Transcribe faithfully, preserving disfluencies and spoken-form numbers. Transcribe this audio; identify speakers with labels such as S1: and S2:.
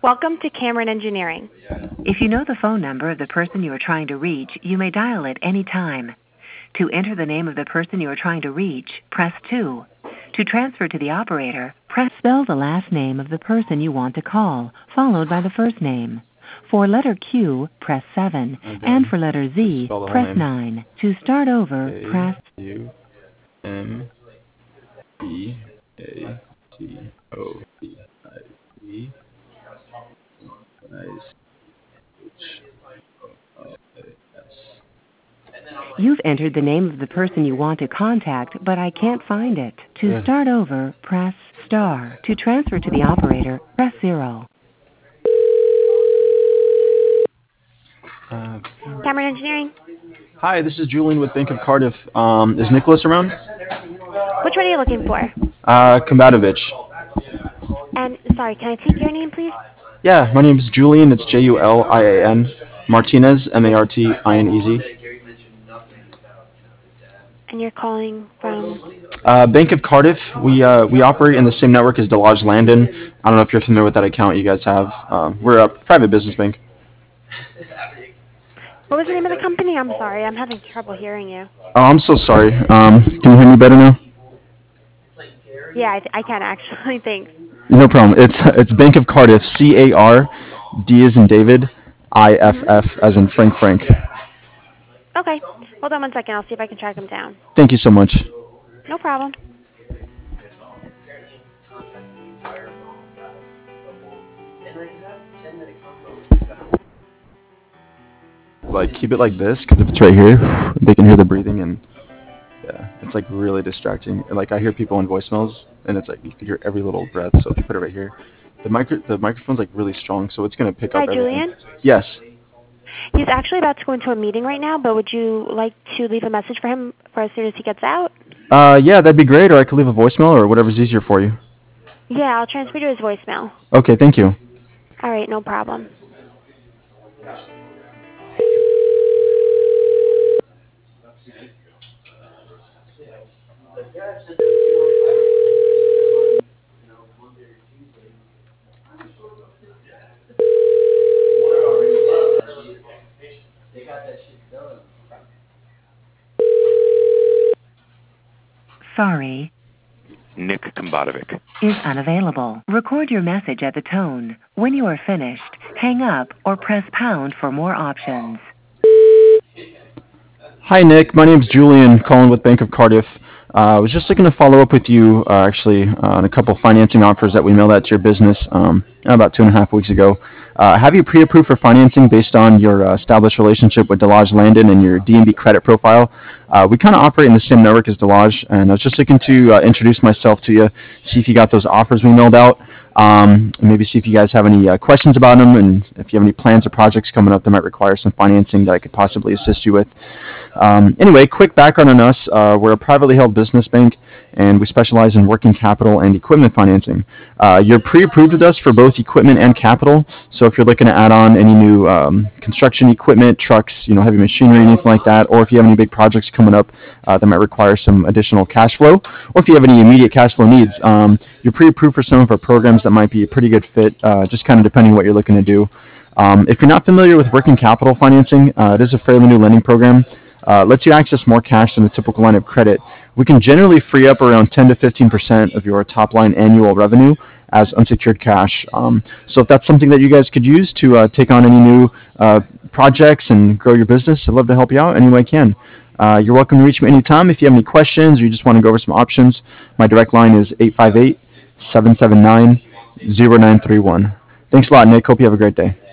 S1: Welcome to Cameron Engineering.
S2: If you know the phone number of the person you are trying to reach, you may dial it any time. To enter the name of the person you are trying to reach, press two. To transfer to the operator, press spell the last name of the person you want to call, followed by the first name. For letter Q, press seven,
S3: Okay.
S2: and for letter Z,
S3: Spell the whole
S2: press
S3: name.
S2: nine. To start over,
S3: A
S2: press...
S3: U M B A T O P I E Nice H O L A S.
S2: You've entered the name of the person you want to contact, but I can't find it. To
S3: Good.
S2: start over, press star. To transfer to the operator, press zero.
S3: Uh,
S1: Cameron Engineering.
S3: hi, this is Julian with Bank of Cardiff. Um, is Nicholas around?
S1: Which one are you looking for?
S3: Uh, Kombatovich.
S1: And sorry, can I take your name, please?
S3: Yeah, my name is Julian. It's J U L I A N. Martinez, M A R T I N E Z.
S1: And you're calling from...
S3: Uh, Bank of Cardiff. We uh, we operate in the same network as Delage Landon. I don't know if you're familiar with that account you guys have. Uh, we're a private business bank.
S1: What was the name of the company? I'm sorry, I'm having trouble hearing you.
S3: Oh, I'm so sorry. Um, can you hear me better now?
S1: Yeah, I, I can actually, thanks.
S3: No problem. It's it's Bank of Cardiff. C A R D as in David, I F F as in Frank Frank.
S1: Okay, hold on one second. I'll see if I can track them down.
S3: Thank you so much.
S1: No problem.
S3: Like keep it like this, because if it's right here, they can hear the breathing, and yeah, it's like really distracting. Like I hear people on voicemails, and it's like you can hear every little breath. So if you put it right here, the micro the microphone's like really strong, so it's gonna pick
S1: Hi,
S3: up everything.
S1: Julian.
S3: Yes.
S1: He's actually about to go into a meeting right now, but would you like to leave a message for him for as soon as he gets out?
S3: Uh, yeah, that'd be great. Or I could leave a voicemail, or whatever's easier for you.
S1: Yeah, I'll transfer to his voicemail.
S3: Okay, thank you.
S1: All right, no problem.
S2: Sorry,
S4: Nick Kombatovich.
S2: is unavailable. Record your message at the tone. When you are finished, hang up or press pound for more options.
S3: Hi, Nick. My name's Julian, calling with Bank of Cardiff. Uh, I was just looking to follow up with you, uh, actually, uh, on a couple financing offers that we mailed out to your business um, about two and a half weeks ago. Uh, have you pre-approved for financing based on your uh, established relationship with Delage Landon and your D and B credit profile? Uh, we kind of operate in the same network as Delage, and I was just looking to uh, introduce myself to you, see if you got those offers we mailed out. Um, and maybe see if you guys have any uh, questions about them, and if you have any plans or projects coming up that might require some financing that I could possibly assist you with. Um, anyway, quick background on us. Uh, we're a privately held business bank, and we specialize in working capital and equipment financing. Uh, you're pre-approved with us for both equipment and capital, so if you're looking to add on any new um, construction equipment, trucks, you know, heavy machinery, anything like that, or if you have any big projects coming up uh, that might require some additional cash flow, or if you have any immediate cash flow needs, um, you're pre-approved for some of our programs that might be a pretty good fit, uh, just kind of depending on what you're looking to do. Um, if you're not familiar with working capital financing, uh, it is a fairly new lending program. Uh, lets you access more cash than a typical line of credit. We can generally free up around ten to fifteen percent of your top line annual revenue as unsecured cash. Um, so if that's something that you guys could use to uh, take on any new uh, projects and grow your business, I'd love to help you out any way I can. Uh, you're welcome to reach me anytime if you have any questions or you just want to go over some options. My direct line is eight five eight, seven seven nine, zero nine three one. Thanks a lot, Nick. Hope you have a great day.